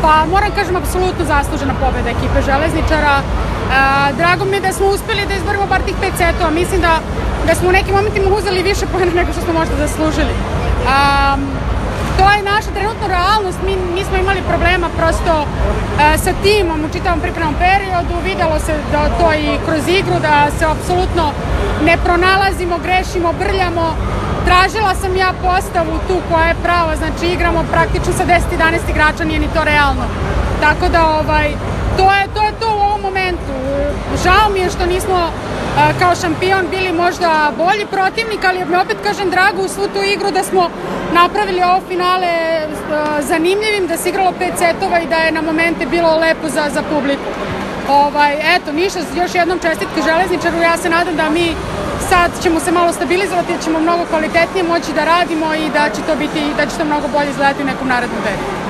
Pa moram kažem, apsolutno zaslužena pobeda ekipe Železničara. Drago mi je da smo uspeli da izborimo bar tih 5 setova. Mislim da smo u nekim momentima uzeli više poena nego što smo možda zaslužili. To je naša trenutna realnost. Mi smo imali problema prosto sa timom u čitavom pripremnom periodu. Videlo se da to i kroz igru, da se apsolutno ne pronalazimo, grešimo, brljamo. Tražila sam ja postavu tu koja je prava, znači igramo praktično sa 10-11 igrača, nije ni to realno. Tako da to je to u ovom momentu. Žao mi je što nismo kao šampion bili možda bolji protivnik, ali mi opet kažem drago u svu tu igru da smo napravili ovo finale zanimljivim, da se igralo 5 setova i da je na momente bilo lepo za publiku. Eto, ništa, još jednom čestitke Železničaru, ja se nadam da mi sad ćemo se malo stabilizovati, da ćemo mnogo kvalitetnije moći da radimo i da će to mnogo bolje izgledati u nekom narednom periodu.